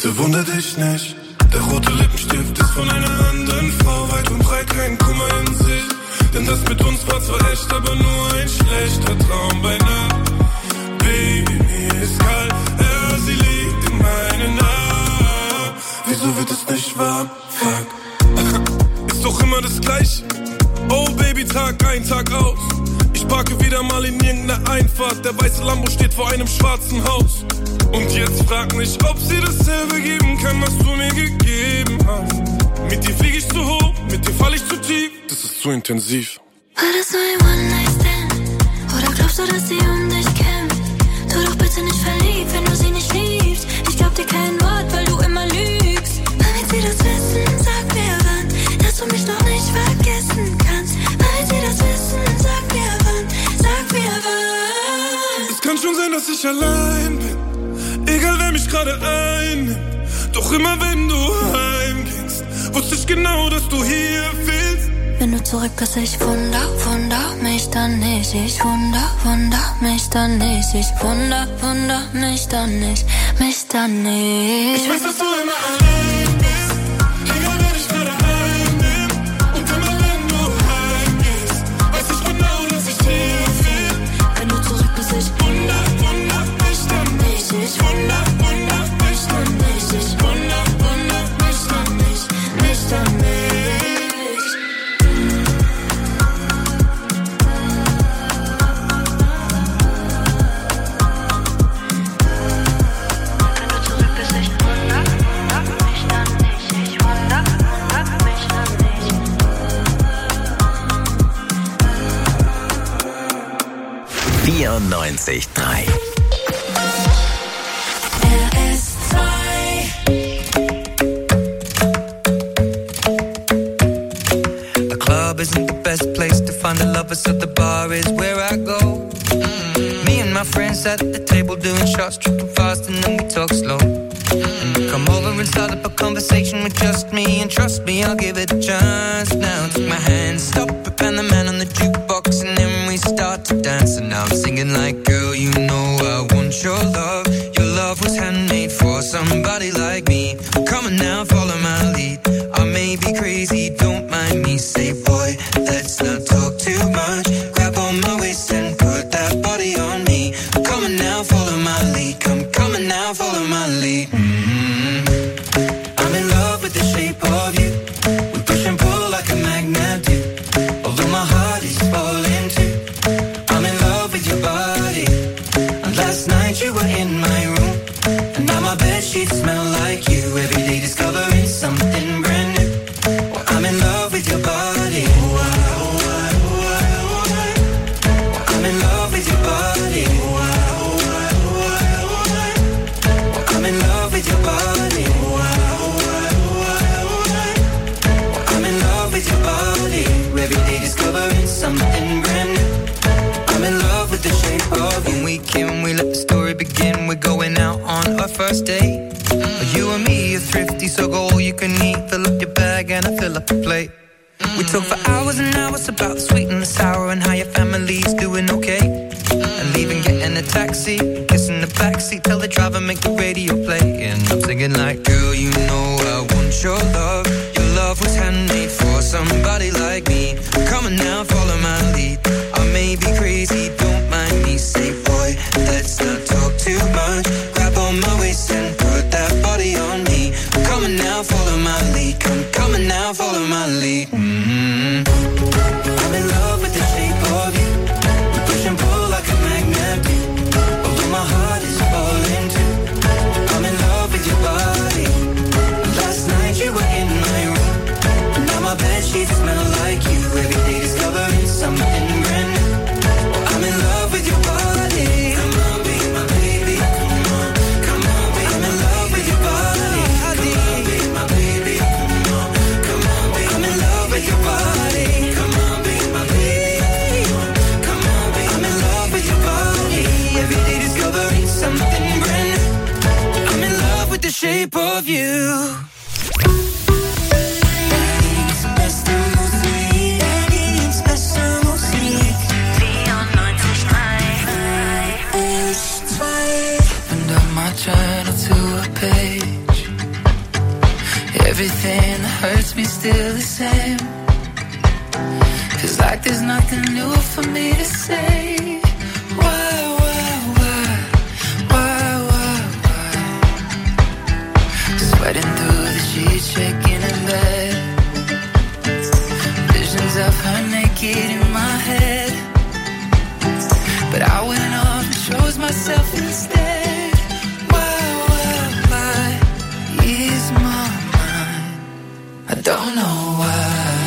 Bitte wundere dich nicht, der rote Lippenstift ist von einer anderen Frau. Weit und breit kein Kummer in sich, denn das mit uns war zwar echt, aber nur ein schlechter Traum bei Nacht. Baby, mir ist kalt, ja, sie liegt in meinen Armen. Wieso wird es nicht warm? Fuck. Ist doch immer das Gleiche. Oh Baby, Tag ein, Tag aus. Ich parke wieder mal in irgendeiner Einfahrt. Der weiße Lambo steht vor einem schwarzen Haus. Und jetzt frag mich, ob sie dasselbe geben kann, was du mir gegeben hast. Mit dir flieg ich zu hoch, mit dir fall ich zu tief. Das ist zu intensiv. War das nur ein One-Night-Stand? Oder glaubst du, dass sie um dich kämpft? Tu doch bitte nicht verliebt, wenn du sie nicht liebst. Ich glaub dir kein Wort, weil du immer lügst. Damit sie das wissen, sag mir wann, dass du mich noch nicht vergessen kannst. Damit sie das wissen, sag mir wann, sag mir wann. Es kann schon sein, dass ich allein bin, egal wer mich gerade einnimmt. Doch immer wenn du heimgingst, wusste ich genau, dass du hier fehlst. Wenn du zurück bist, ich wunder mich dann nicht. Ich wunder mich dann nicht. Ich wunder mich dann nicht, mich dann nicht. Ich weiß, dass du immer allein bist, egal wer dich gerade einnimmt. Und immer wenn du heimgehst, weiß ich genau, dass ich hier fehl. Wenn du zurück bist, ich wunder mich dann nicht. Ich wunder mich dann nicht. Ich wunder mich dann nicht, mich dann nicht. 94.3 The club isn't the best place to find the lovers, so the bar is where I go. Me and my friends at the table doing shots, tripping fast and then we talk slow. Come over and start up a conversation with just me, and trust me, I'll give it a chance. Now take my hand, stop it, and the man on the jukebox, and then we start to dance. And now I'm singing like, girl, you know I want your love. Your love was handmade for somebody like me. Come on now, follow my lead. I may be crazy, don't mind me. Say, boy, let's not talk too much. Grab on my waist and put that body on me. Come on now, follow my lead. Come on now, follow my lead. I'm in love with the shape of you. We push and pull like a magnet do. Although my heart is falling too. I'm in love with your body. And last night you were in my room, and now my bedsheets smell like you. Every day discovering something brand new. Well, I'm in love with your body. I'm in love with your body. I'm in love with your body. I'm in love with your body. Every day discovering something brand new. I'm in love with the shape of you. When we came, we let the story begin. We're going out on our first date. You and me are thrifty, so go all you can eat. Fill up your bag and I fill up the plate. We talk for hours and hours about the sweet and the sour and how your family's doing okay. And leaving, getting a taxi, kissing the backseat, tell the driver make the radio play. And I'm singing like, girl, you know I want your love. Your love was handmade for somebody like me. Come on now, follow my lead. I may be crazy, don't mind me. Say, boy, let's not talk too much. Grab on my waist and put that body on me. Come on now, follow my lead. Come on now, follow my lead. I'm in love with the shape of you. We push and pull like a magnet do. Although my heart is falling too. I'm in love with your body. Last night you were in my room, and now my bedsheets smell like you. Every day discovering something brand new. I'm in love with your body. Come on, be my baby. Come on, be. I'm in love with your body. Come on, be my baby. Come on, be. I'm in love with your body. Come on, be my baby. Come on, be. I'm in love with your body. Every day discovering something brand new. I'm in love with the shape of you. Turned up my channel to a page everything that hurts me still the same. Feels like there's nothing new for me to say. Why? Sweating through the sheets, shaking in bed. Visions of her naked in my head. But I went off and chose myself instead. Why is my mind? I don't know why.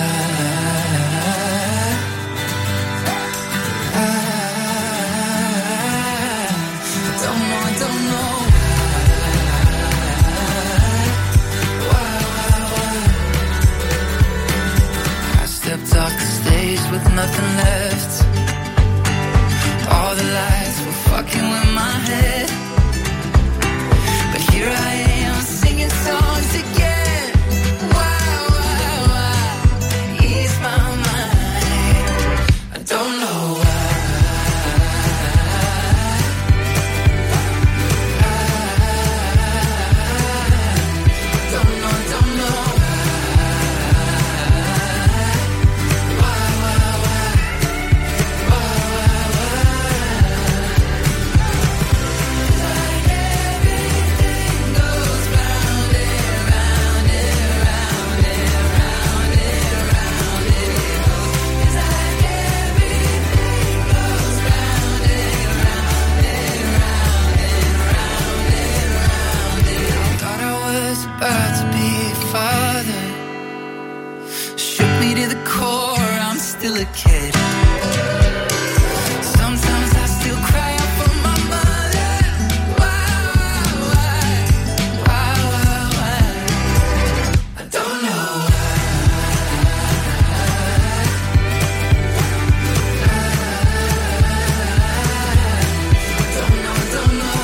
I don't know. Stepped off the stage with nothing left. All the lights were fucking with my head. But here I am singing songs again. Why ease my mind? I don't know why. Don't know. About to be a father. Shook me to the core, I'm still a kid. Sometimes I still cry out for my mother. Why? I don't know don't know.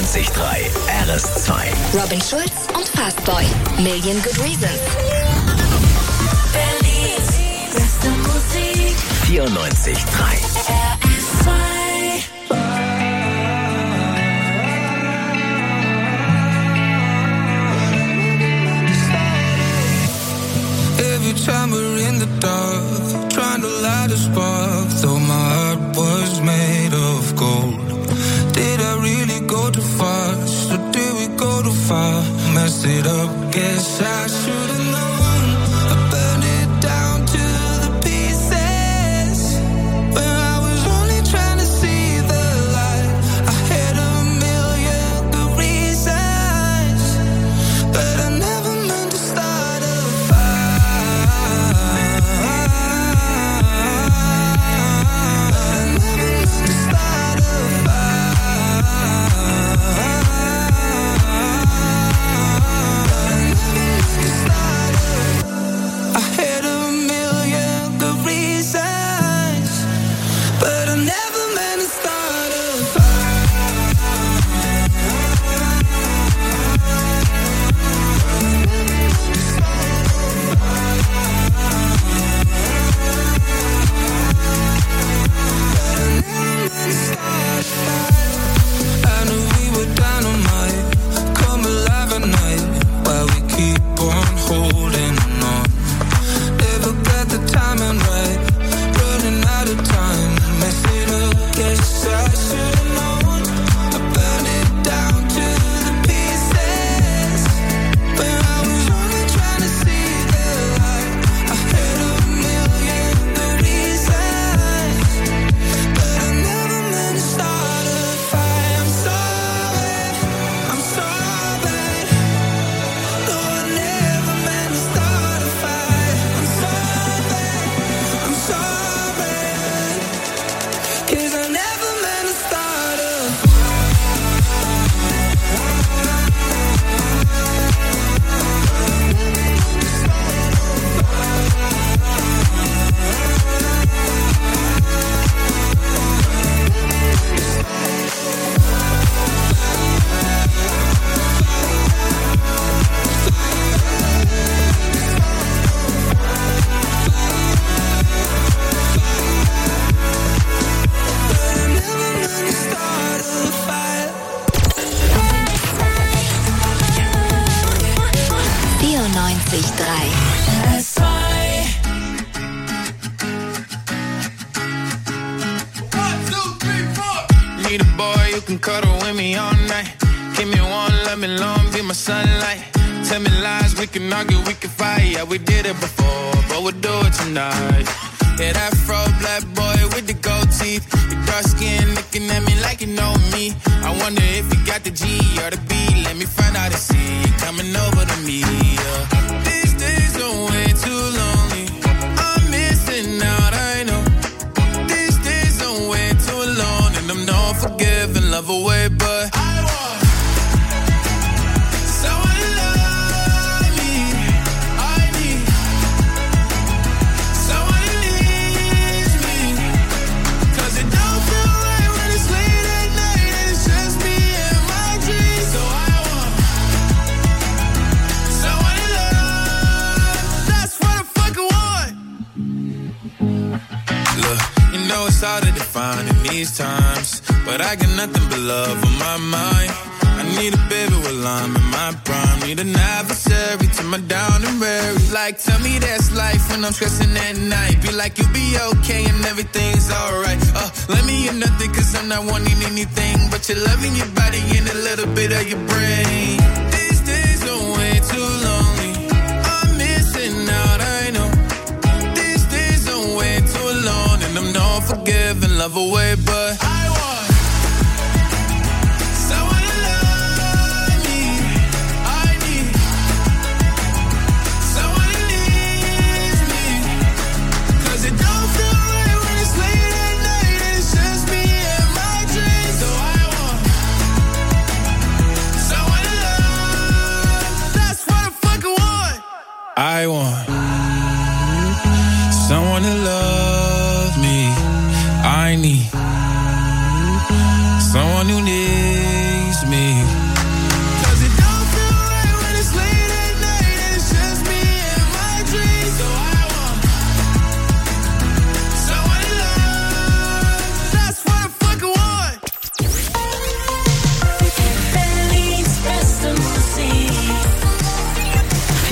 94.3 RS2. Robin Schulz und Fastboy. Million Good Reasons. Berlins beste Musik. 94.3 RS2. Every time we're in the dark, trying to light a spark, though my heart was made of gold. Did I really go too fast, or did we go too far? Messed it up, guess I should've known. I burned it down to the pieces, when I was only trying to see the light. I had a million good reasons, but I never meant to start a I'm stressing at night. Be like, you'll be okay and everything's alright. Let me in nothing cause I'm not wanting anything but your loving your body and a little bit of your brain. These days are way too lonely. I'm missing out, I know. These days are way too long and I'm not forgiving, love away, but I want someone to love me. I need someone to needs me. Cause it don't feel right when it's late at night and it's just me and my dreams. So I want someone to love. That's what I fucking want. I want someone to love me. I need someone who needs me.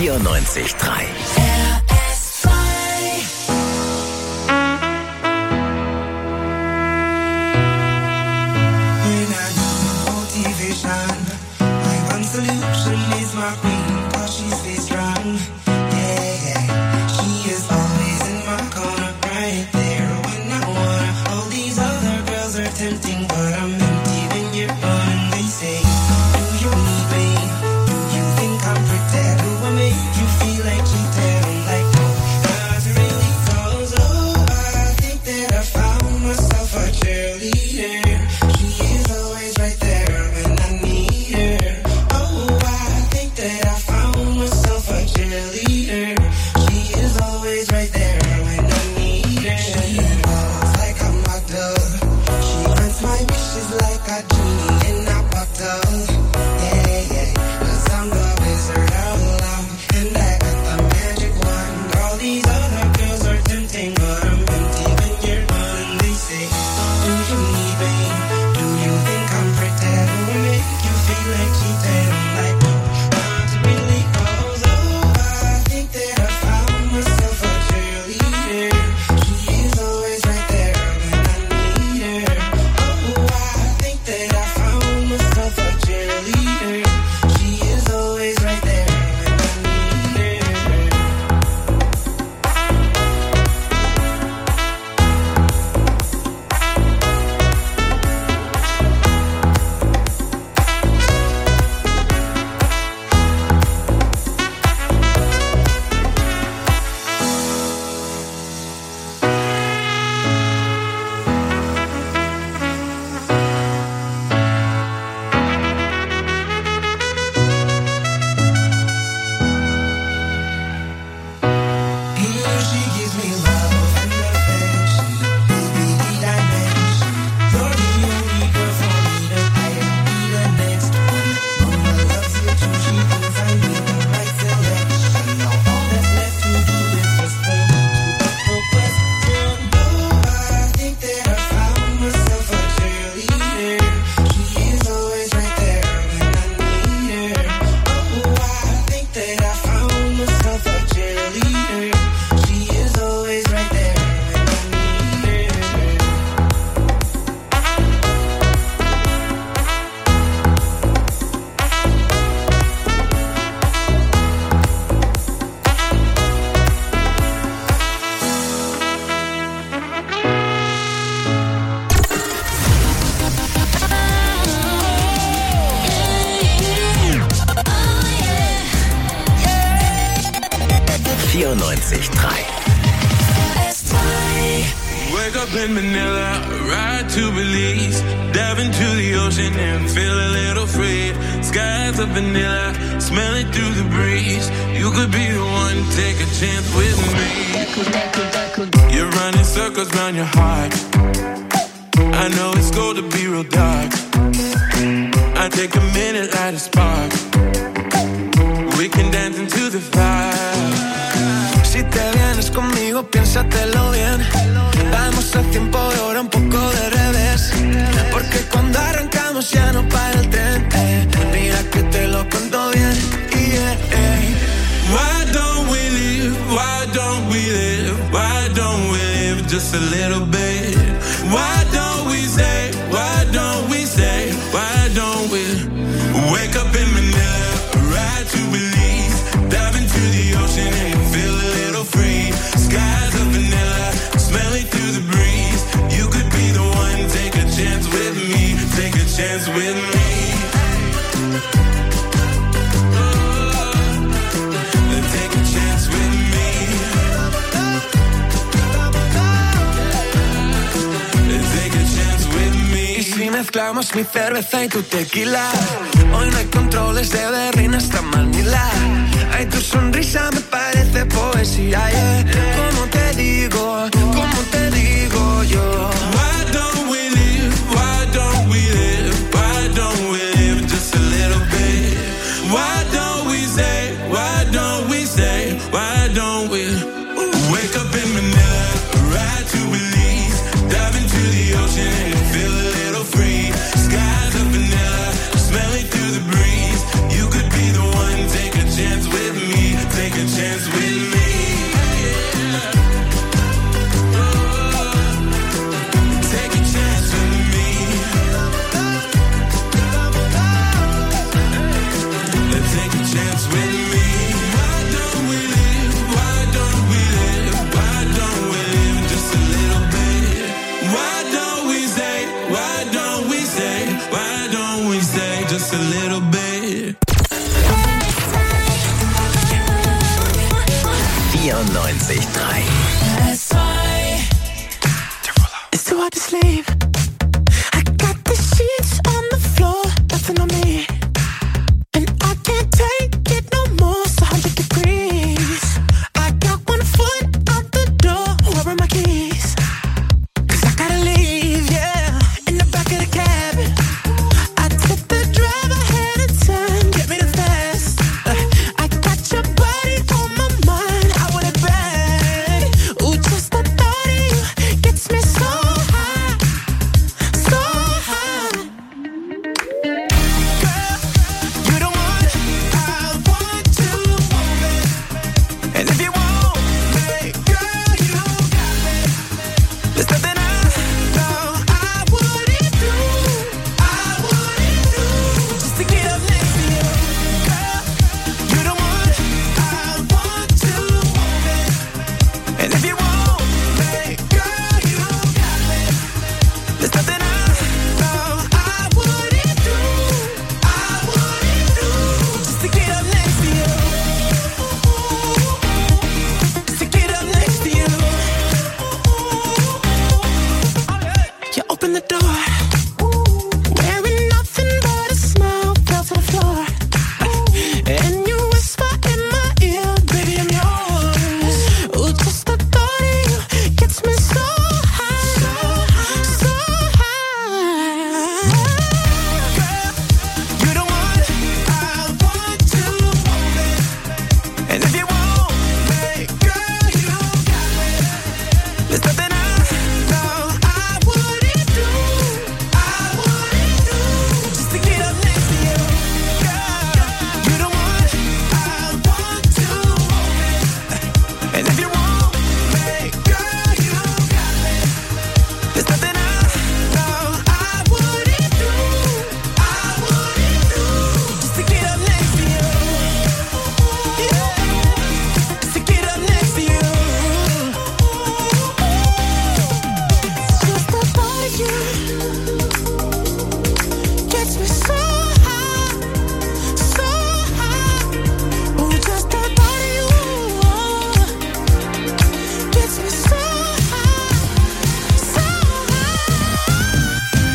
94.3. Solution is my queen, cause she stays strong. Yeah, yeah. She is always in my corner, right there when I wanna. All these other girls are tempting, but I'm empty when you're gone. And they say, do you need me? Do you think I'm pretend? Do I make you feel like cheating? I'm like, no, not really, cause oh, I think that I found myself a cheerleader. She is always right there when I need her. That I found myself a cheerleader. She is always right there when I need her. She walks like a model. She grants my wishes like a genie in a bottle. Yeah, yeah. 'Cause I'm the wizard of love, and I got the magic wand. All these other girls are tempting, but I'm empty when you're gone. And they say, do you need me? Do you think I'm pretty? Do I make you feel like cheating? I'm like, Wake up in Manila, ride to Belize, dive into the ocean and feel a little free. Skies of vanilla, smell it through the breeze. You could be the one, take a chance with me. You're running circles round your heart. I know it's cold to be real dark. I take a minute, light a spark. We can dance into the fire. Si te vienes conmigo, piénsatelo bien. Vamos a tiempo de hora, un poco de revés. Porque cuando arrancamos ya no para el tren. Mira que te lo cuento bien. Why don't we live? Why don't we live? Why don't we live just a little bit? Why don't we say? Why don't we say? Why don't we wake up in Manila, ride to Belize, dive into the ocean and feel a little free. Skies of vanilla, smell it through the breeze. You could be the one, take a chance with me, take a chance with me. Take a chance with me. Take a chance with me. Y si mezclamos mi cerveza y tu tequila, hoy no hay controles de Berlín hasta Manila. Ay, tu sonrisa me parece poesía, yeah. ¿Cómo te digo yo? Why don't we live? Why don't we live? Why don't we live just a little bit? Why don't we say? Why don't we say? Why don't we wake up in Manila, ride to Belize, dive into the ocean and feel a little free. Skies of vanilla, smell it through the breeze. You could be the one, take a chance with me. chance with me? Why don't we live? Why don't we live? Why don't we live just a little bit? Why don't we say? Why don't we say? Why don't we say just a little bit? 94.3. It's too hard to sleep. I got the sheets on the floor, nothing on me. And I can't take it no more, it's 100 degrees. I got one foot out the door, where are my keys? 'Cause I gotta leave, yeah, in the back of the cab. I tip the driver ahead of time, get me the fast. I got your body on my mind, I want it bad. Ooh, just the thought of you gets me so high, so high. Girl, you the one I want to move it. And if you want me, girl, you got me. There's nothing I know I wouldn't do, just to get up next to you. Girl, you the one I want to move it. And if you want me, girl, you got me. There's nothing I know I wouldn't do, just to get up next to you. Just to get up next to you. You open the door, wearing nothing but a smile, fell to the floor. And you whisper in my ear, baby, I'm yours. Ooh, just the thought of you gets me so high, so high. Girl, you the one I want to move it. And if you want me, girl, you got me. There's nothing I know I wouldn't do, just to get up next to you. Girl, you the one I want to move it. And if you want me, girl, you got me. There's nothing I know I wouldn't do, just to get up next to you. Yeah, just to get up next to you. Just the thought of you gets me so high, so high. Ooh, just the thought of you gets me so high, so high.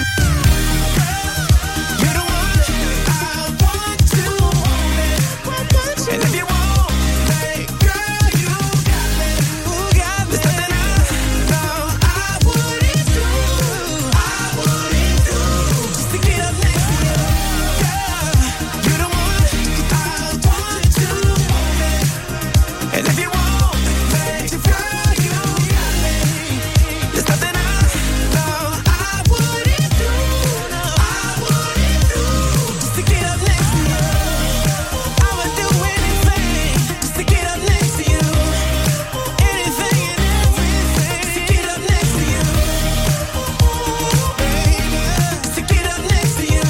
You're the one I want to move it. And if you want me, girl, you got me. There's nothing I know I wouldn't do, just to get up next to you. Girl, you're the one I want to move it. And if you want me, girl, you got me. There's nothing I know I wouldn't do, just to get up next to you. I would do anything just to get up next to you. Anything and everything to get up next to you. Baby, to get up next to you.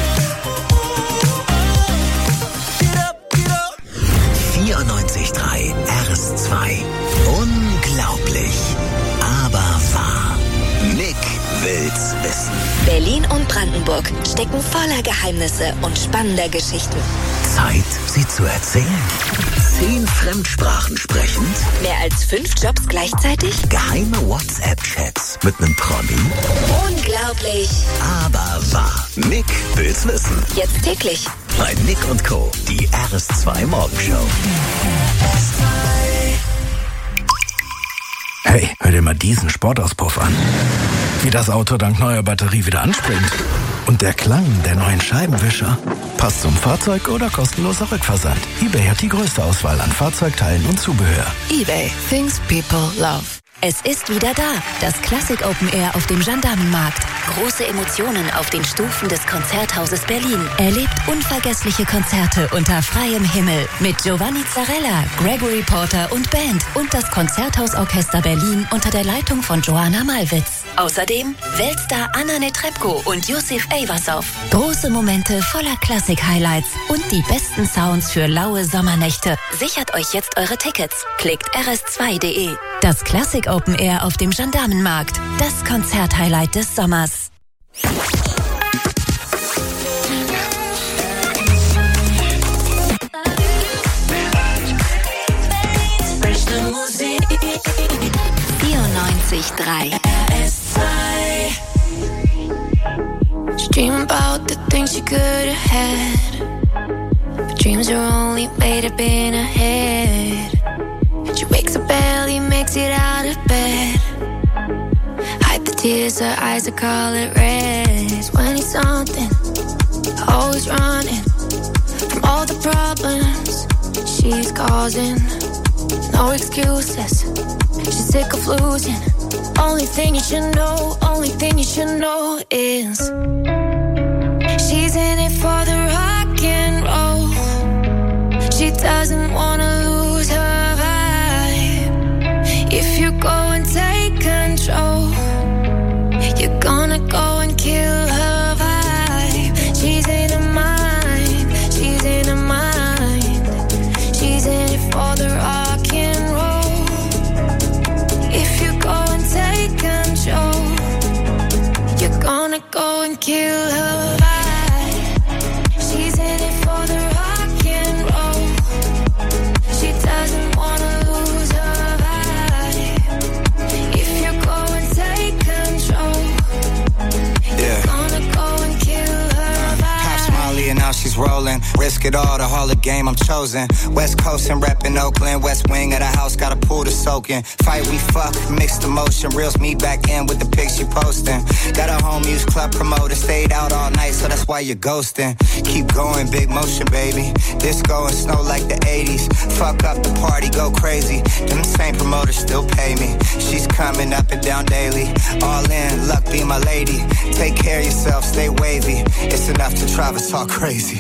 Get up, get up. 94.3 RS2. Unglaublich, aber wahr. Nick will's wissen. Berlin und Brandenburg stecken voller Geheimnisse und spannender Geschichten. Zeit, sie zu erzählen. 10 Fremdsprachen sprechend. Mehr als 5 Jobs gleichzeitig? Geheime WhatsApp-Chats mit nem Promi. Unglaublich. Aber wahr. Nick will's wissen. Jetzt täglich. Bei Nick und Co. Die RS2 Morgenshow. Hey, hör dir mal diesen Sportauspuff an. Wie das Auto dank neuer Batterie wieder anspringt. Und der Klang der neuen Scheibenwischer. Passt zum Fahrzeug oder kostenloser Rückversand. eBay hat die größte Auswahl an Fahrzeugteilen und Zubehör. eBay. Things people love. Es ist wieder da, das Classic Open Air auf dem Gendarmenmarkt. Große Emotionen auf den Stufen des Konzerthauses Berlin. Erlebt unvergessliche Konzerte unter freiem Himmel mit Giovanni Zarella, Gregory Porter und Band und das Konzerthausorchester Berlin unter der Leitung von Joanna Malwitz. Außerdem Weltstar Anna Netrebko und Yusuf Eyvarsov. Große Momente voller Klassik-Highlights und die besten Sounds für laue Sommernächte. Sichert euch jetzt eure Tickets. Klickt rs2.de. Das Classic Open Air auf dem Gendarmenmarkt. Das Konzert-Highlight des Sommers. Musik 94.3 She dream about the things she could have had, but dreams are only made up in her head. She wakes up early, makes it out of bed, hide the tears, her eyes are color red. 20-something, always running from all the problems she's causing. No excuses, she's sick of losing. Only thing you should know, only thing you should know is she's in it for the rock and roll. She doesn't wanna lose her vibe. If you go and take control, you're gonna go and kill her vibe. She's in her mind, she's in her mind. She's in it for the rock and roll. If you go and take control, you're gonna go and kill her vibe. She's in it for the rock and roll. She doesn't wanna lose her vibe. If you go and take control, you're gonna go and kill her vibe. Pops Molly and now she's rolling. Risk it all, the Hall of Game, I'm chosen. West Coast and reppin' Oakland. West wing of the house, got a pool to soak in. Fight, we fuck, mixed emotion. Reels me back in with the pics you posting. Got a home use club promoter. Stayed out all night, so that's why you're ghosting. Keep going, big motion, baby. Disco and snow like the 80s. Fuck up the party, go crazy. Them same promoters still pay me. She's coming up and down daily. All in, luck be my lady. Take care of yourself, stay wavy. It's enough to Travis talk crazy.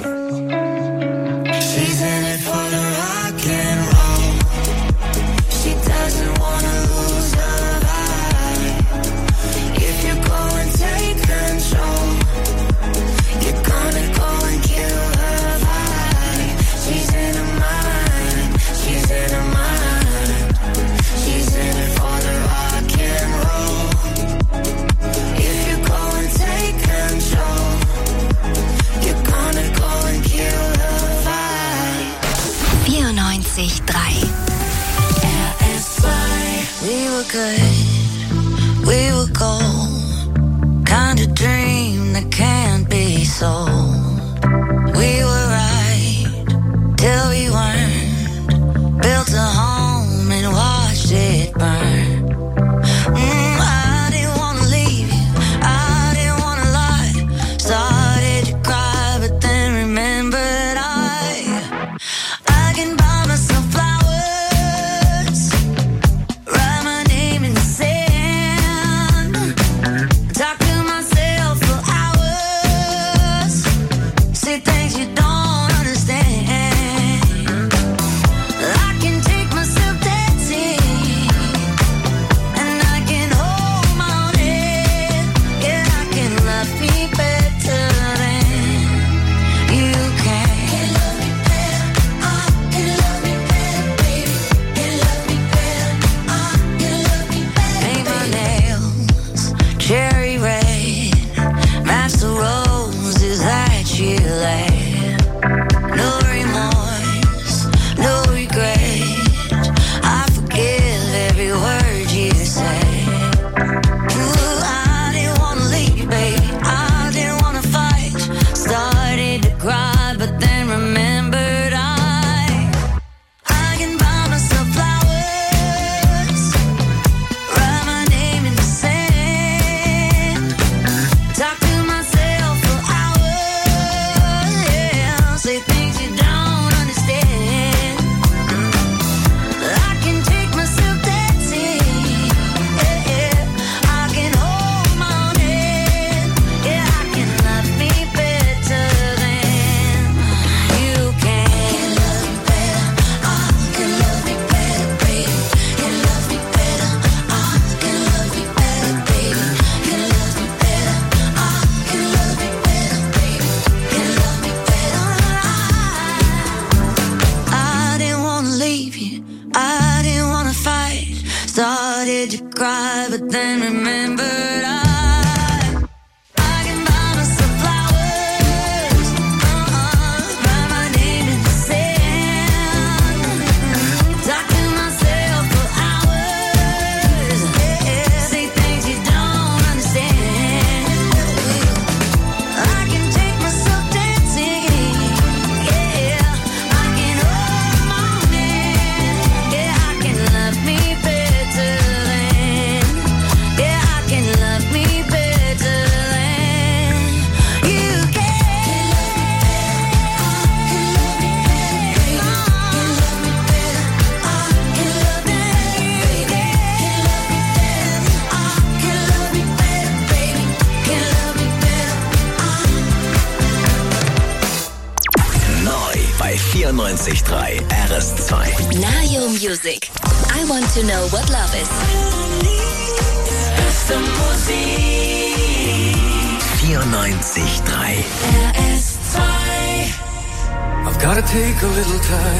She's in it for the rock and roll. She doesn't wanna lose her vibe. If you go and take control, you're gonna go and kill her vibe. She's in her mind, she's in her mind. She's in it for the rock and roll. If you go and take control, you're gonna go and kill her vibe. 94.3 We were good, we were gold. Kind of dream that can't be sold. We were right till we weren't. Built a home and watched it burn. I didn't wanna leave you, I didn't wanna lie. Started to cry, but then remembered I can buy myself flowers, write my name in the sand. made you cry, but then remembered I can buy myself flowers, write my name in the sand, talk to myself for hours, say things you don't understand. I can take myself dancing, yeah, I can hold my own hand, yeah, I can love me better than, yeah, I can love me better than you can. Neu bei 94.3 RS2. Nayo Music. I want to know what love is. 94.3 RS2. I've gotta take a little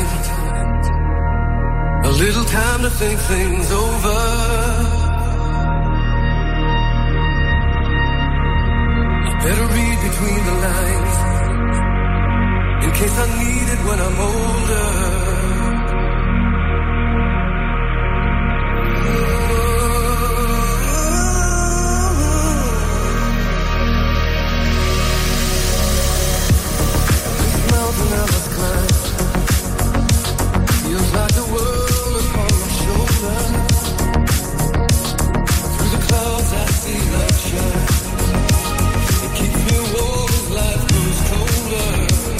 time to think things over. I better read between the lines in case I need it when I'm older. This mountain I must climb feels like the world upon my shoulder. Through the clouds I see light shine. It keeps me warm as life grows colder.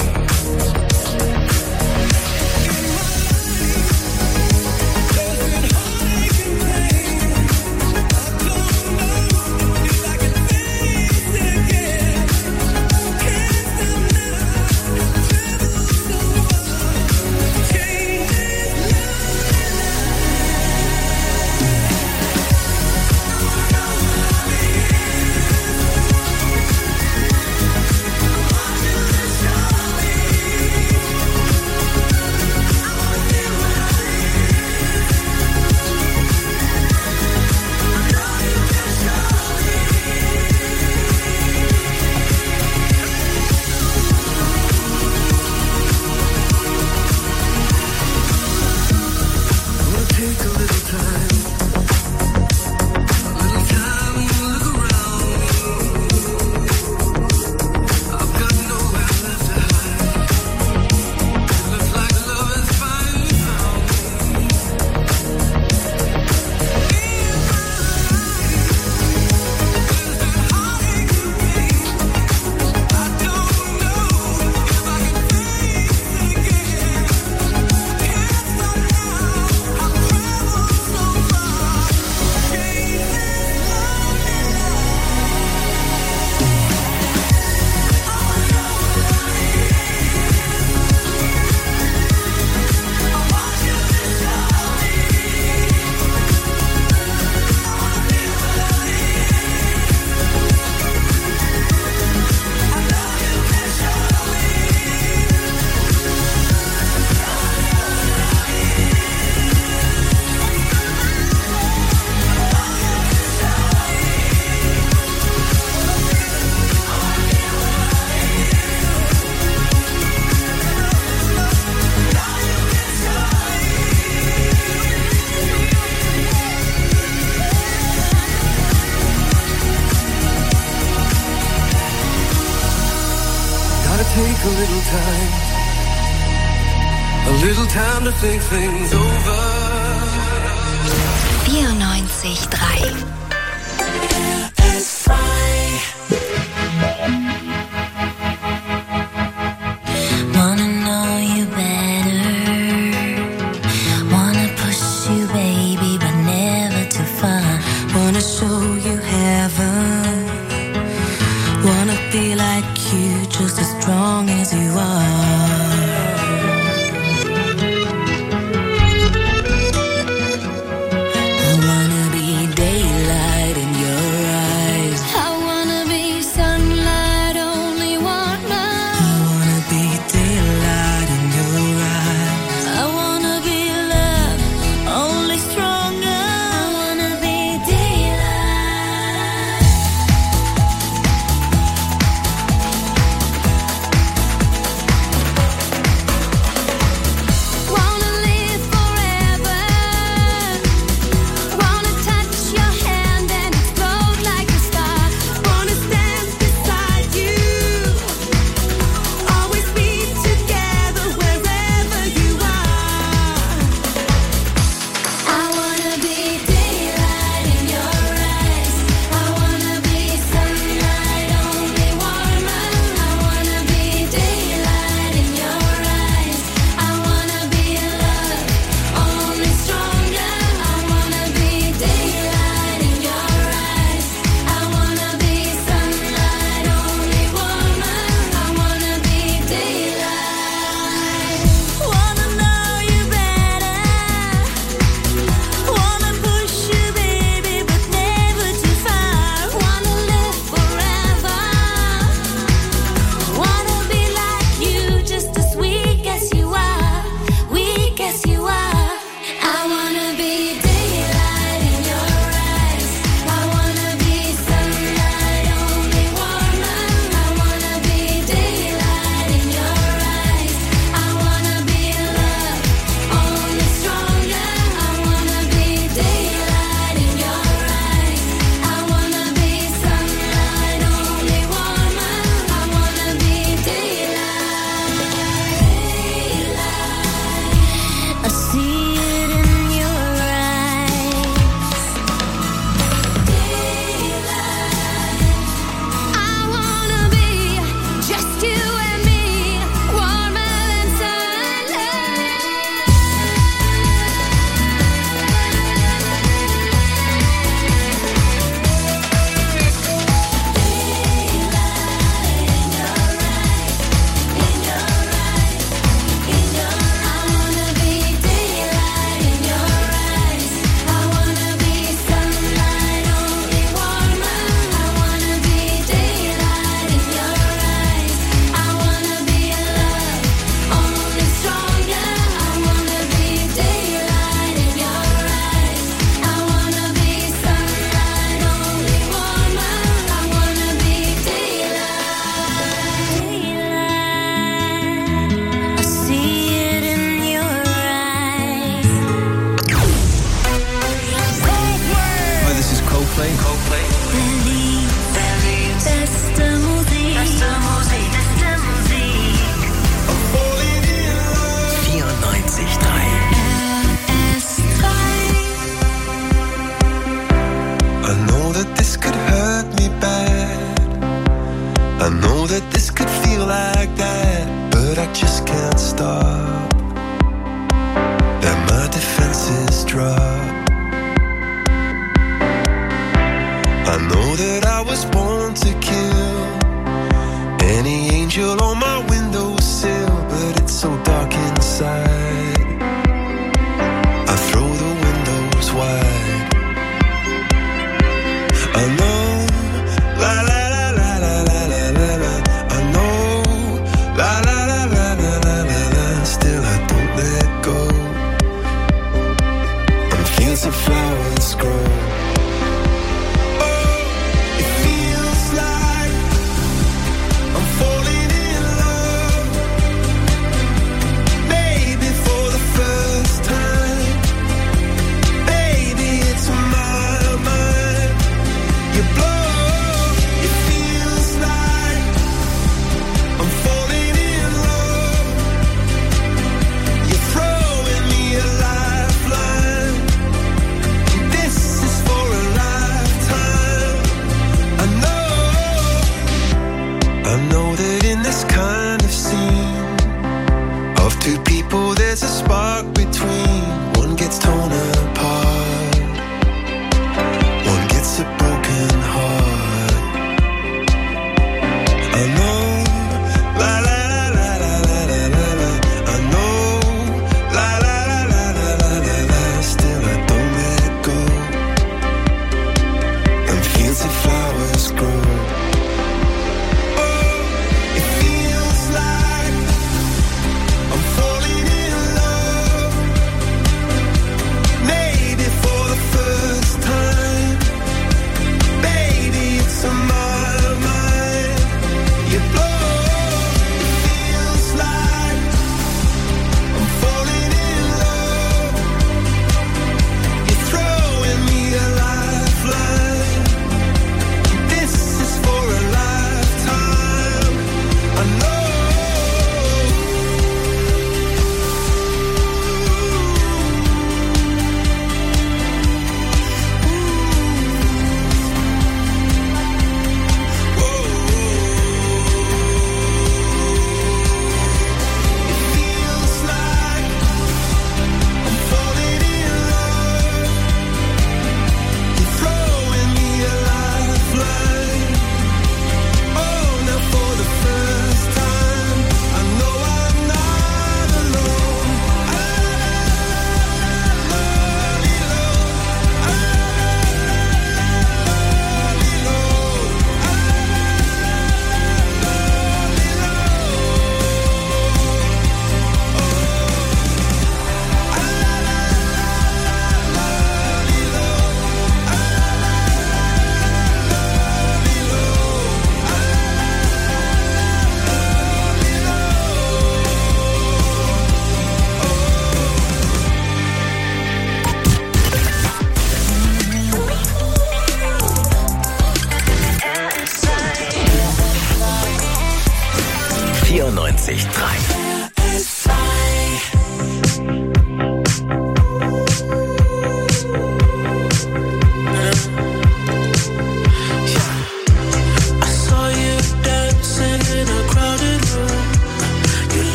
Take a little time to think things over. 94.3 Wanna know you better, wanna push you baby but never too far, wanna show you heaven, wanna be like you just as strong as you are. I wanna be daylight in your eyes, I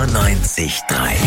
94.3.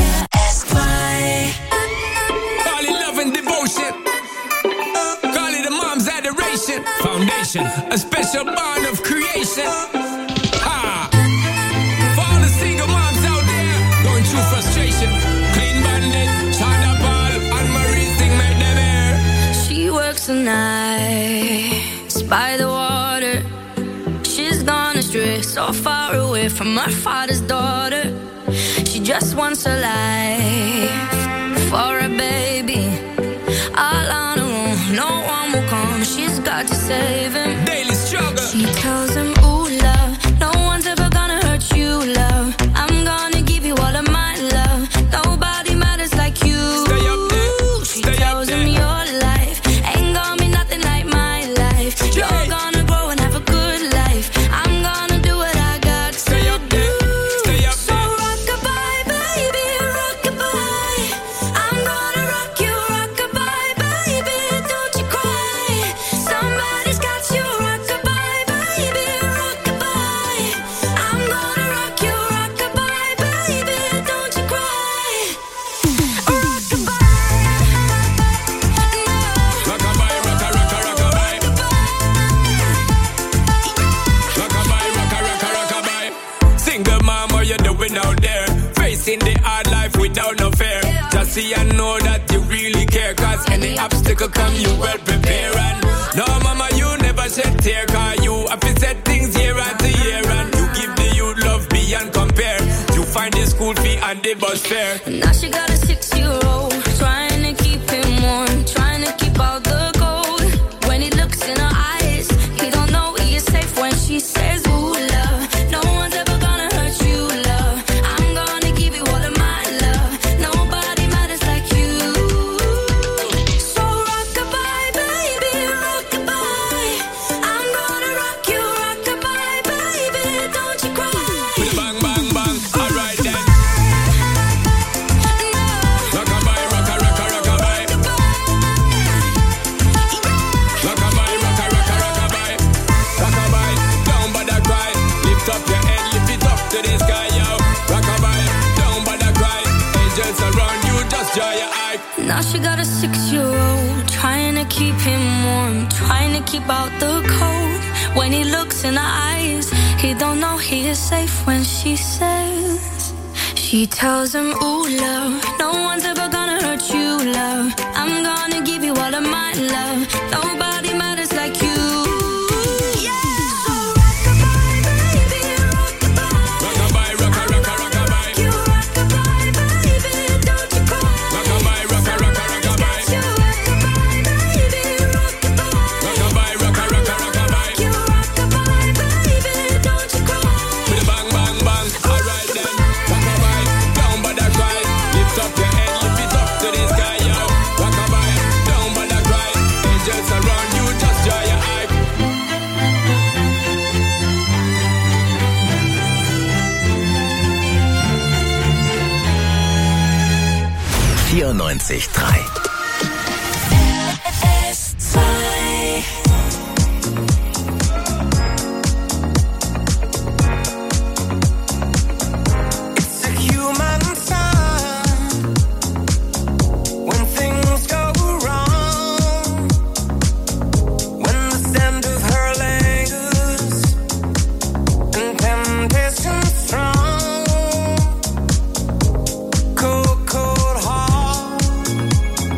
Call it love and devotion. Call it a mom's adoration. Foundation, a special bond of creation. Ha! For all the single moms out there going through frustration. Clean Bandit, China Paul, and Marie sing make them air. She works the nights by the water. She's gone astray, so far away from her father's daughter. She just wants a life for a baby. All on her own, no one will come. She's got to save him. Daily struggle. She tells him, ooh, love, no one's ever gonna hurt you, love. I'm gonna give you all of my love. Nobody matters like you. Stay up there. She Stay tells up him there. your life ain't gonna be nothing like my life. You're gonna grow and have a good life. I'm gonna do what I got to Stay up there. Stay up so there. rock-a-bye, baby, rock-a-bye. I'm gonna rock you, rock-a-bye, baby, don't you cry. Somebody's got you, rock-a-bye, baby, rock-a-bye. I'm gonna rock you, rock-a-bye, baby, don't you cry. Rock-a-bye, Rockabye, rocka, rocka, rockabye. Rockabye, rocka, rocka, rockabye. Single mom, what you doing out there? Facing the hard life without no fear. Just see and know that you really care. Cause any obstacle come, you well prepare. And no, mama, you never shed tear. Cause you have to set things year after year. And you give the youth love beyond compare. You find the school fee and the bus fare. now she got a 6-year-old, trying to keep him warm, trying to keep out the cold. When he looks in her eyes, he don't know he is safe when she says, ooh, love, no one's ever gonna hurt you, love. I'm gonna give you all of my love. Nobody matters like you. So rock-a-bye, baby, rock-a-bye. I'm gonna rock you, rock-a-bye, baby, don't you cry. With a bang, bang, bang. Alright then. Rockabye, rocka, rocka, rockabye. Rockabye, rocka, rocka, rockabye. Rockabye, don't bother cry. Lift up your head, lift it up to the sky, yo. Rockabye, don't bother cry. Angels around you, just dry your eye. Now she got a 6-year-old, trying to keep him warm, trying to keep out the cold. When he looks in her eyes, he don't know he is safe when she says, she tells him, ooh, love, no one's ever gonna hurt you, love. I'm gonna give you all of my love. Nobody matters like you. So rock-a-bye, baby, rock-a-bye. Rockabye, rocka, rocka, rockabye. You rock-a-bye, baby, don't you cry. Rockabye, rocka, rocka, rockabye. You rock-a-bye, baby, rock-a-bye. Rockabye, rocka, rocka, rockabye. You rock-a-bye, baby, don't you cry. With a bang, bang, bang. Alright then. Rockabye, don't bother cry. Lift up your head, lift it up to the sky, yo. Rockabye, don't bother cry. Angels around you, just dry your eye. 94.3. It's a human sign when things go wrong. When the scent of her lingers and temptation strong. Cold, cold heart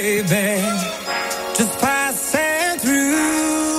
baby, just passing through.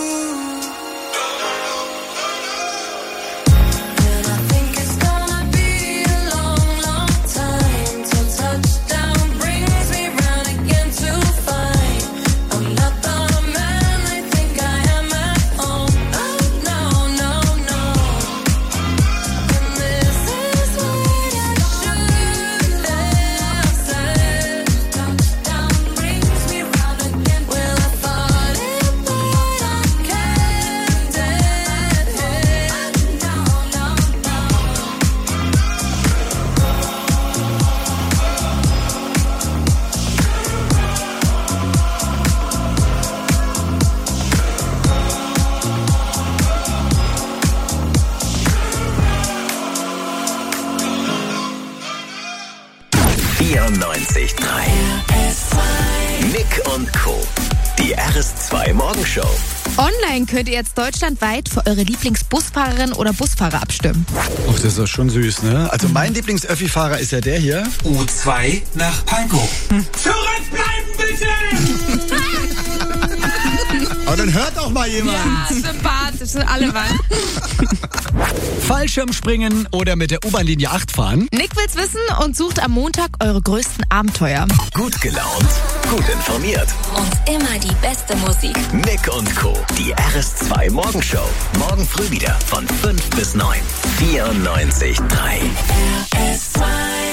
Nick und Co. Die RS2 Morgenshow. Online könnt ihr jetzt deutschlandweit für eure Lieblingsbusfahrerin oder Busfahrer abstimmen. Ach, das ist doch schon süß, ne? Also mein Lieblingsöffi-Fahrer ist ja der hier. U2 nach Pankow. Zurückbleiben bitte! Aber dann hört doch mal jemand. Ja, sympathisch, sind alle was. Fallschirmspringen oder mit der U-Bahn-Linie 8 fahren? Nick will's wissen und sucht am Montag eure größten Abenteuer. Gut gelaunt, gut informiert. Und immer die beste Musik. Nick und Co. Die RS2 Morgenshow. Morgen früh wieder von 5 bis 9. 94,3. RS2.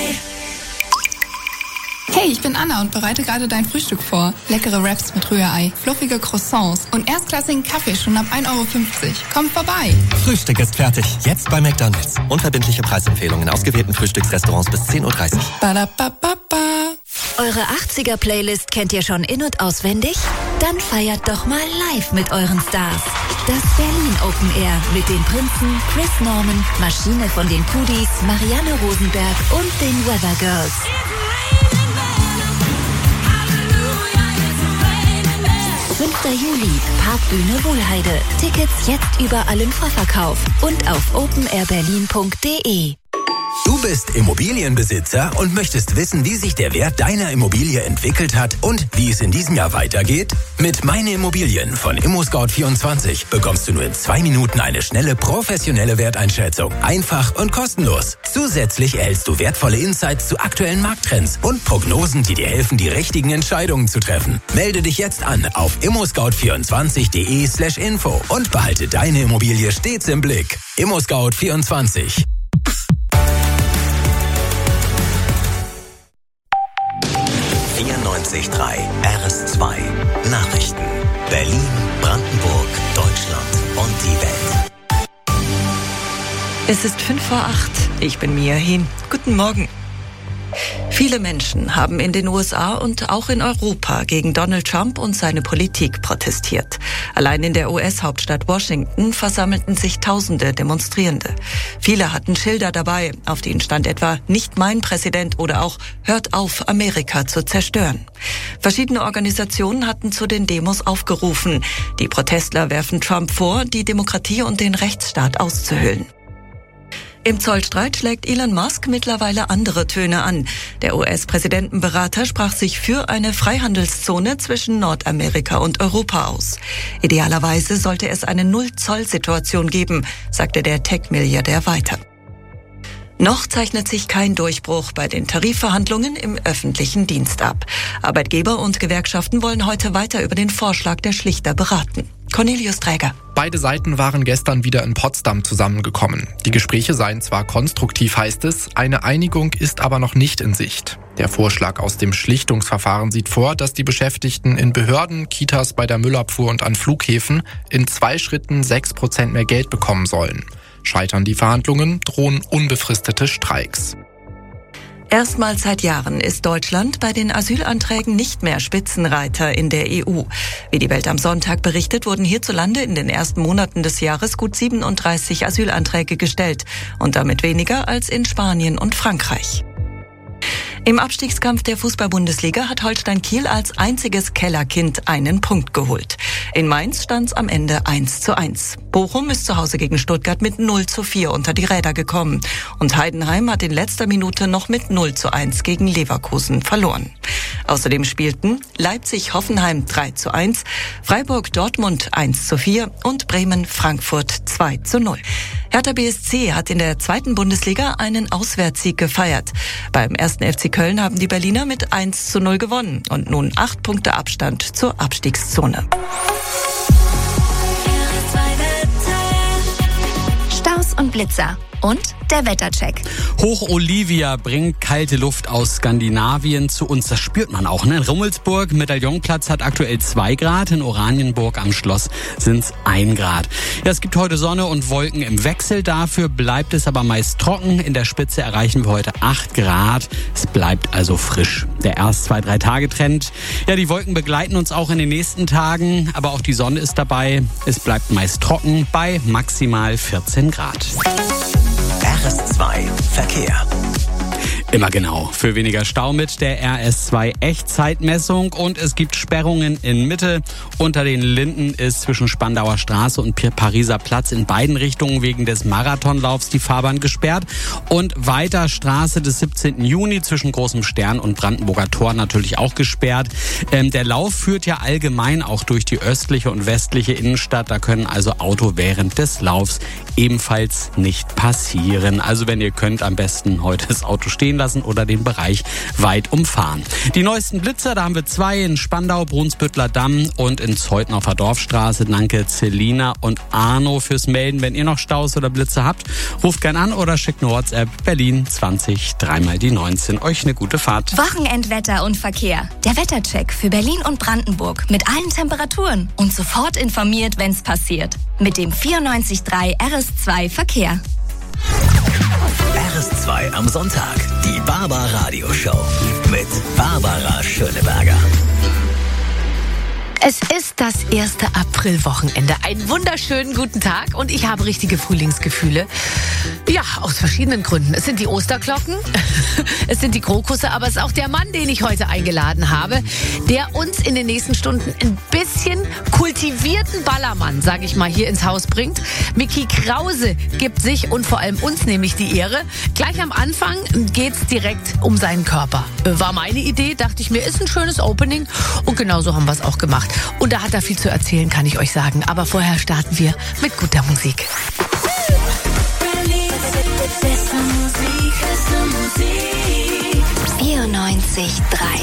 Hey, ich bin Anna und bereite gerade dein Frühstück vor. Leckere Wraps mit Rührei, fluffige Croissants und erstklassigen Kaffee schon ab 1,50 €. Komm vorbei. Frühstück ist fertig. Jetzt bei McDonald's. Unverbindliche Preisempfehlungen in ausgewählten Frühstücksrestaurants bis 10:30 Uhr. Badabababa. Eure 80er-Playlist kennt ihr schon in- und auswendig? Dann feiert doch mal live mit euren Stars. Das Berlin Open Air mit den Prinzen, Chris Norman, Maschine von den Pudis, Marianne Rosenberg und den Weather Girls. 5. Juli, Parkbühne Wohlheide. Tickets jetzt überall im Vorverkauf und auf openairberlin.de. Du bist Immobilienbesitzer und möchtest wissen, wie sich der Wert deiner Immobilie entwickelt hat und wie es in diesem Jahr weitergeht? Mit Meine Immobilien von ImmoScout24 bekommst du nur in 2 Minuten eine schnelle, professionelle Werteinschätzung. Einfach und kostenlos. Zusätzlich erhältst du wertvolle Insights zu aktuellen Markttrends und Prognosen, die dir helfen, die richtigen Entscheidungen zu treffen. Melde dich jetzt an auf immoscout24.de/info und behalte deine Immobilie stets im Blick. ImmoScout24. 94,3 RS2 Nachrichten. Berlin, Brandenburg, Deutschland und die Welt. Es ist 7:55. Ich bin Mia Hin. Guten Morgen. Viele Menschen haben in den USA und auch in Europa gegen Donald Trump und seine Politik protestiert. Allein in der US-Hauptstadt Washington versammelten sich Tausende Demonstrierende. Viele hatten Schilder dabei, auf denen stand etwa "Nicht mein Präsident" oder auch "Hört auf, Amerika zu zerstören". Verschiedene Organisationen hatten zu den Demos aufgerufen. Die Protestler werfen Trump vor, die Demokratie und den Rechtsstaat auszuhöhlen. Im Zollstreit schlägt Elon Musk mittlerweile andere Töne an. Der US-Präsidentenberater sprach sich für eine Freihandelszone zwischen Nordamerika und Europa aus. Idealerweise sollte es eine Null-Zoll-Situation geben, sagte der Tech-Milliardär weiter. Noch zeichnet sich kein Durchbruch bei den Tarifverhandlungen im öffentlichen Dienst ab. Arbeitgeber und Gewerkschaften wollen heute weiter über den Vorschlag der Schlichter beraten. Cornelius Träger. Beide Seiten waren gestern wieder in Potsdam zusammengekommen. Die Gespräche seien zwar konstruktiv, heißt es, eine Einigung ist aber noch nicht in Sicht. Der Vorschlag aus dem Schlichtungsverfahren sieht vor, dass die Beschäftigten in Behörden, Kitas, bei der Müllabfuhr und an Flughäfen in 2 Schritten 6% mehr Geld bekommen sollen. Scheitern die Verhandlungen, drohen unbefristete Streiks. Erstmals seit Jahren ist Deutschland bei den Asylanträgen nicht mehr Spitzenreiter in der EU. Wie die Welt am Sonntag berichtet, wurden hierzulande in den ersten Monaten des Jahres gut 37 Asylanträge gestellt und damit weniger als in Spanien und Frankreich. Im Abstiegskampf der Fußball-Bundesliga hat Holstein Kiel als einziges Kellerkind einen Punkt geholt. In Mainz stand's am Ende 1:1. Bochum ist zu Hause gegen Stuttgart mit 0:4 unter die Räder gekommen. Und Heidenheim hat in letzter Minute noch mit 0:1 gegen Leverkusen verloren. Außerdem spielten Leipzig-Hoffenheim 3:1, Freiburg-Dortmund 1:4 und Bremen-Frankfurt 2:0. Hertha BSC hat in der 2. Bundesliga einen Auswärtssieg gefeiert. Beim 1. FC Köln haben die Berliner mit 1:0 gewonnen und nun 8 Punkte Abstand zur Abstiegszone. Staus und Blitzer. Und der Wettercheck. Hoch Olivia bringt kalte Luft aus Skandinavien zu uns. Das spürt man auch. Ne? In Rummelsburg, Medaillonplatz hat aktuell 2 Grad. In Oranienburg am Schloss sind's 1 Grad. Ja, es gibt heute Sonne und Wolken im Wechsel. Dafür bleibt es aber meist trocken. In der Spitze erreichen wir heute 8 Grad. Es bleibt also frisch. Der erst 2-3 Tage Trend. Ja, die Wolken begleiten uns auch in den nächsten Tagen. Aber auch die Sonne ist dabei. Es bleibt meist trocken bei maximal 14 Grad. RS2 Verkehr. Immer genau. Für weniger Stau mit der RS2 Echtzeitmessung und es gibt Sperrungen in Mitte. Unter den Linden ist zwischen Spandauer Straße und Pariser Platz in beiden Richtungen wegen des Marathonlaufs die Fahrbahn gesperrt. Und weiter Straße des 17. Juni zwischen Großem Stern und Brandenburger Tor natürlich auch gesperrt. Der Lauf führt ja allgemein auch durch die östliche und westliche Innenstadt. Da können also Auto während des Laufs ebenfalls nicht passieren. Also wenn ihr könnt, am besten heute das Auto stehen lassen oder den Bereich weit umfahren. Die neuesten Blitzer, da haben wir 2 in Spandau, Brunsbüttler Damm und in Zeuthen auf der Dorfstraße. Danke Celina und Arno fürs Melden. Wenn ihr noch Staus oder Blitze habt, ruft gern an oder schickt eine WhatsApp. Berlin 20 3x19. Euch eine gute Fahrt. Wochenendwetter und Verkehr. Der Wettercheck für Berlin und Brandenburg mit allen Temperaturen und sofort informiert, wenn's passiert. Mit dem 94.3 RS2 Verkehr. RS2 am Sonntag, die Barbara-Radio-Show mit Barbara Schöneberger. Es ist das erste Aprilwochenende. Einen wunderschönen guten Tag und ich habe richtige Frühlingsgefühle. Ja, aus verschiedenen Gründen. Es sind die Osterglocken, es sind die Krokusse, aber es ist auch der Mann, den ich heute eingeladen habe, der uns in den nächsten Stunden ein bisschen kultivierten Ballermann, sage ich mal, hier ins Haus bringt. Micky Krause gibt sich und vor allem uns nämlich die Ehre. Gleich am Anfang geht's direkt um seinen Körper. War meine Idee, dachte ich mir, ist ein schönes Opening und genauso haben wir es auch gemacht. Und da hat er viel zu erzählen, kann ich euch sagen. Aber vorher starten wir mit guter Musik. 94.3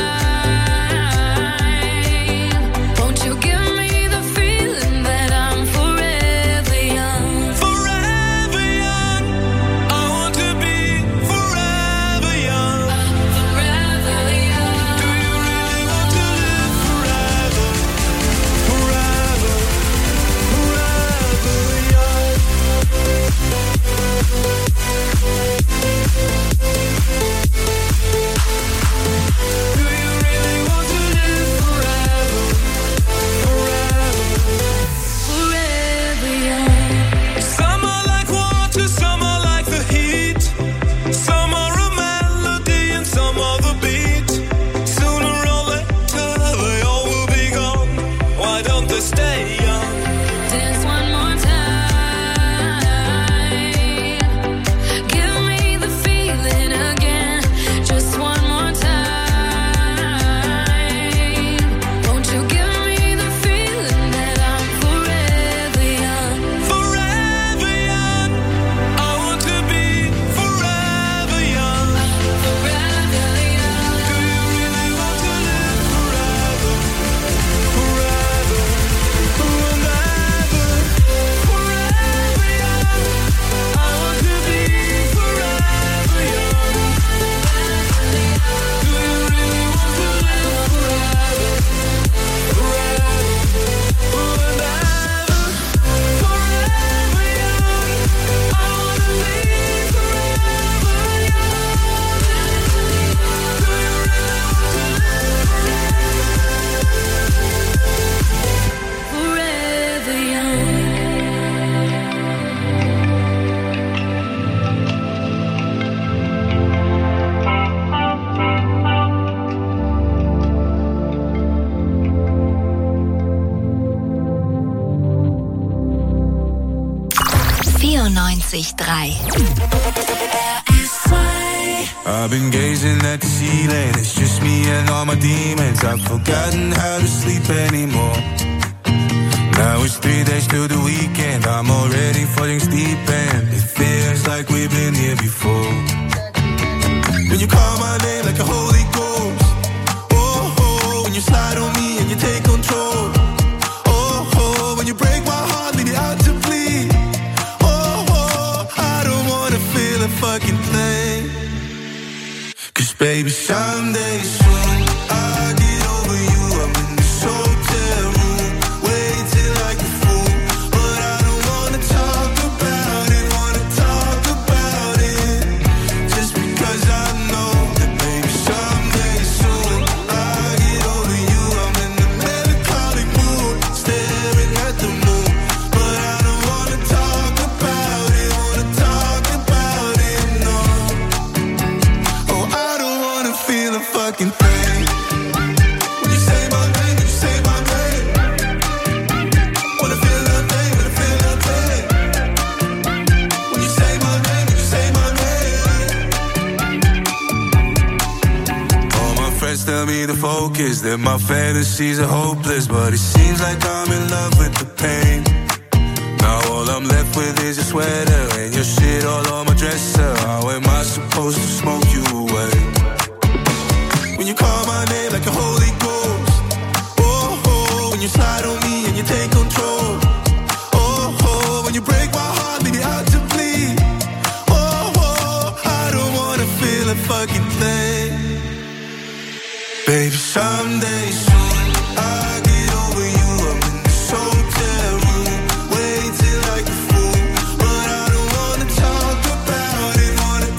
Won't you give me the feeling that I'm 94.3. I've been gazing at the ceiling, it's just me and all my demons. I've forgotten how to sleep anymore. Now it's 3 days till the weekend, I'm already falling deep and it feels like we've been here before. When you call my name like a Holy Ghost, oh, oh, when you slide on me and you take control, oh, oh, when you break my heart, leave me out to bleed, oh, oh, I don't wanna feel a fucking thing. Cause baby, someday soon I'll get over you. I'm in this hotel room, waiting like a fool, but I don't wanna talk about it, just because I know that baby, someday soon I'll get over you. I'm in the melancholic mood, staring at the moon, but I don't wanna talk about it, no. Oh, I don't wanna feel a fucking thing. When you say my name, when you say my name, wanna feel nothing, wanna feel nothing. When you say my name, when you say my name. All my friends tell me to focus, that my fantasies are hopeless, but it seems like I'm in love with the pain. Now all I'm left with is your sweater and your shit all on my dresser. How am I supposed to smoke you away? When you call my name like a Holy Ghost, oh, oh, when you slide on me and you take control, oh, oh, when you break my heart, leave me out to bleed, oh, oh, I don't wanna feel a fucking thing. Baby, someday soon I'll get over you. I'm in this hotel room, waiting like a fool, but I don't wanna talk about it,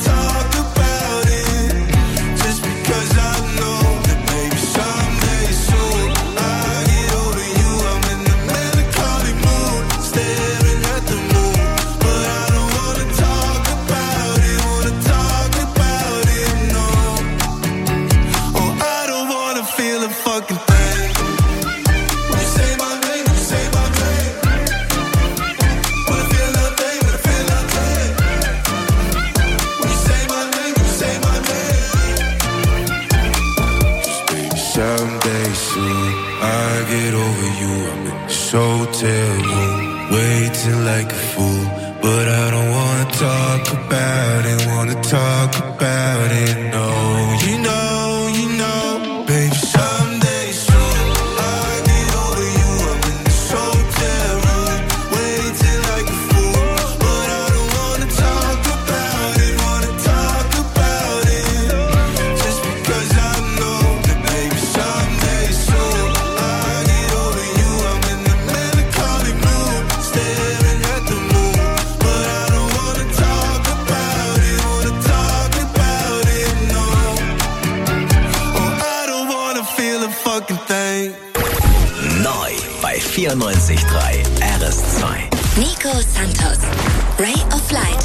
just because I know that baby, someday soon I'll get over you. I'm in the melancholic mood, staring at the moon, but I don't wanna talk about it, no. Oh, I don't wanna feel a fucking thing. When you say my name, when you say my name, wanna feel nothing, wanna feel nothing. When you say my name, when you say my name. Just baby, someday soon I'll get over you. I'm in this hotel room, waiting like a fool, but I don't wanna talk about it, no. You know, baby, someday soon I'll get over you. I'm in this hotel room, waiting like a fool, but I don't wanna talk about it, just because I know that baby, someday soon I'll get over you. I'm in the melancholic mood, staring at the moon, but I don't wanna talk about it, no. Oh, I don't wanna feel a fucking thing. Neu bei 94.3 RS2. Nico Santos, Ray of Light.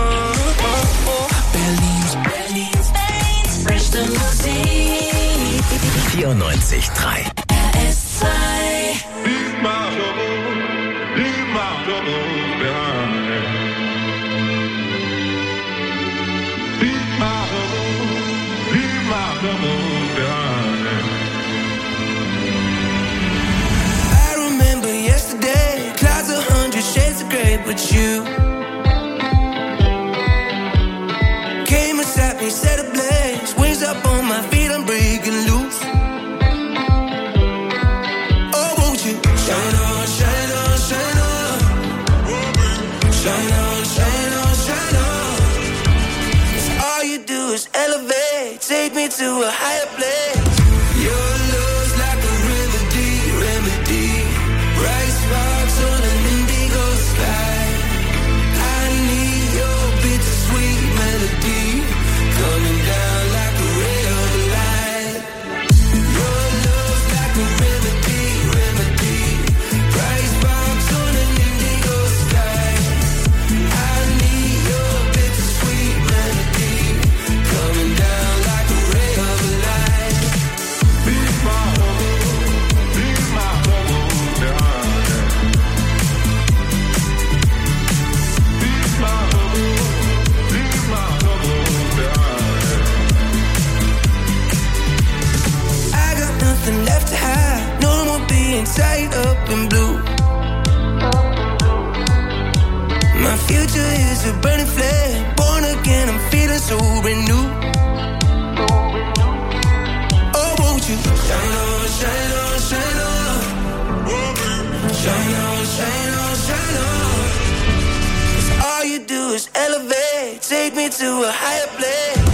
Berlin's beste Musik. 94.3 RS2. Leave my troubles behind. Leave my troubles behind. I remember yesterday, clouds 100 shades of gray, but you came and sat me, set ablaze, wings up on my feet, I'm breaking loose. Oh, won't you shine on, shine on, shine on, shine on, shine on, shine on. 'Cause all you do is elevate, take me to a higher place. Your love's like a remedy, bright sparks on an indigo sky. I need your bittersweet melody, coming down like a ray of light. Your love's like a remedy, bright sparks on an indigo sky. I need your bittersweet melody, coming down like a ray of light. tied up in blue. My future is a burning flame. Born again, I'm feeling so renewed. Oh, won't you shine on, shine on, shine on. Shine on, shine on, shine on. 'Cause all you do is elevate. Take me to a higher place.